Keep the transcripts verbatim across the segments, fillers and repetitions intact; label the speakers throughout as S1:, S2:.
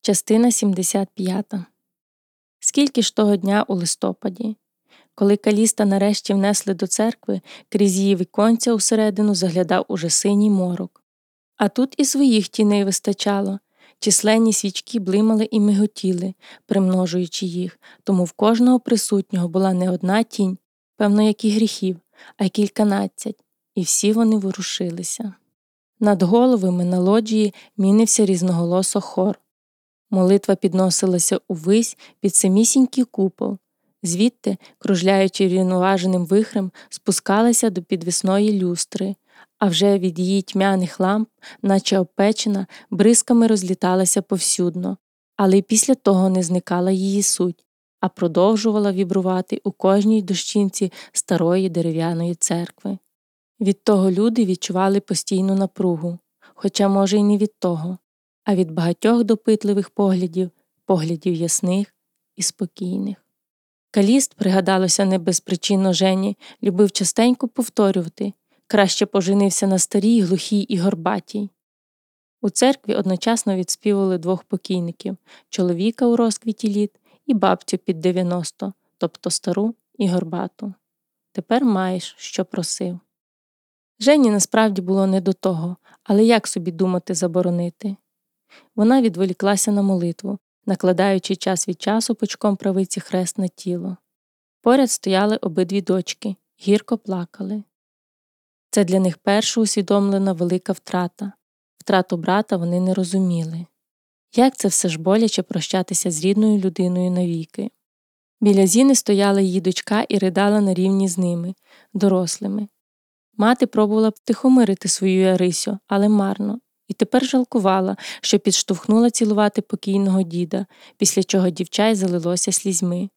S1: Частина сімдесят п'ята. Скільки ж того дня у листопаді, коли Каліста нарешті внесли до церкви, крізь її віконця усередину заглядав уже синій морок. А тут і своїх тіней вистачало. Численні свічки блимали і миготіли, примножуючи їх, тому в кожного присутнього була не одна тінь, певно, як і гріхів, а й кільканадцять, і всі вони ворушилися. Над головами на лоджії мінився різноголосо хор. Молитва підносилася увись під самісінький купол, звідти, кружляючи рівноваженим вихрем, спускалася до підвісної люстри, а вже від її тьмяних ламп, наче опечена, бризками розліталася повсюдно, але й після того не зникала її суть, а продовжувала вібрувати у кожній дощинці старої дерев'яної церкви. Від того люди відчували постійну напругу, хоча, може, й не від того, а від багатьох допитливих поглядів, поглядів ясних і спокійних. Каліст, пригадалося не безпричинно Жені, любив частенько повторювати: краще поженився на старій, глухій і горбатій. У церкві одночасно відспівували двох покійників – чоловіка у розквіті літ і бабцю під дев'яносто, тобто стару і горбату. Тепер маєш, що просив. Жені насправді було не до того, але як собі думати заборонити? Вона відволіклася на молитву, накладаючи час від часу пучком правиці хрест на тіло. Поряд стояли обидві дочки, гірко плакали. Це для них перша усвідомлена велика втрата. Втрату брата вони не розуміли. Як це все ж боляче прощатися з рідною людиною навіки. Біля Зіни стояла її дочка і ридала на рівні з ними, дорослими. Мати пробувала втихомирити свою Ярисю, але марно, і тепер жалкувала, що підштовхнула цілувати покійного діда, після чого дівча й залилося слізьми.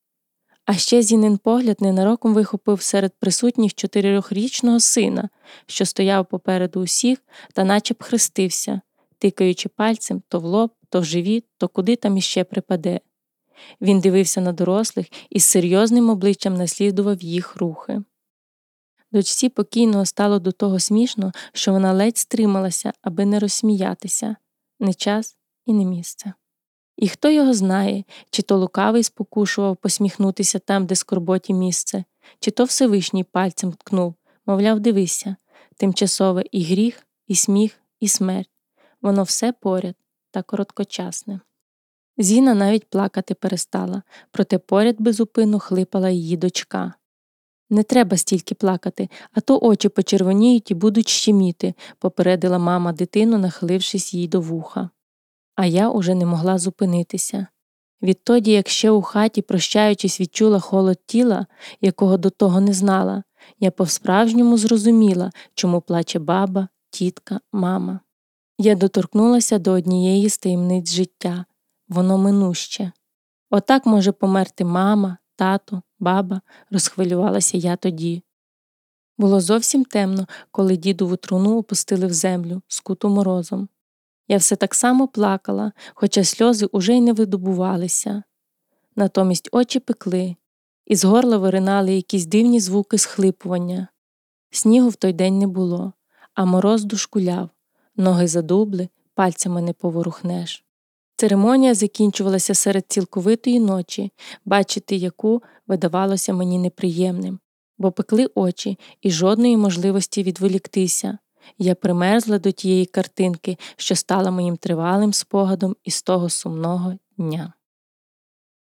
S1: А ще Зінин погляд ненароком вихопив серед присутніх чотирьохрічного сина, що стояв попереду усіх та наче б хрестився, тикаючи пальцем то в лоб, то в живіт, то куди там іще припаде. Він дивився на дорослих і з серйозним обличчям наслідував їх рухи. Дочці покійного стало до того смішно, що вона ледь стрималася, аби не розсміятися. Не час і не місце. І хто його знає, чи то лукавий спокушував посміхнутися там, де скорботі місце, чи то Всевишній пальцем ткнув, мовляв, дивися, тимчасове і гріх, і сміх, і смерть. Воно все поряд та короткочасне. Зіна навіть плакати перестала, проте поряд безупинно хлипала її дочка. «Не треба стільки плакати, а то очі почервоніють і будуть щеміти», – попередила мама дитину, нахилившись їй до вуха. А я уже не могла зупинитися. Відтоді, як ще у хаті, прощаючись, відчула холод тіла, якого до того не знала, я по-справжньому зрозуміла, чому плаче баба, тітка, мама. Я доторкнулася до однієї з таємниць життя. Воно минуще. Отак може померти мама, тато, баба, розхвилювалася я тоді. Було зовсім темно, коли дідову труну опустили в землю, скуту морозом. Я все так само плакала, хоча сльози уже й не видобувалися. Натомість очі пекли, і з горла виринали якісь дивні звуки схлипування. Снігу в той день не було, а мороз душкуляв, ноги задубли, пальцями не поворухнеш. Церемонія закінчувалася серед цілковитої ночі, бачити яку видавалося мені неприємним, бо пекли очі і жодної можливості відволіктися. Я примерзла до тієї картинки, що стала моїм тривалим спогадом із того сумного дня.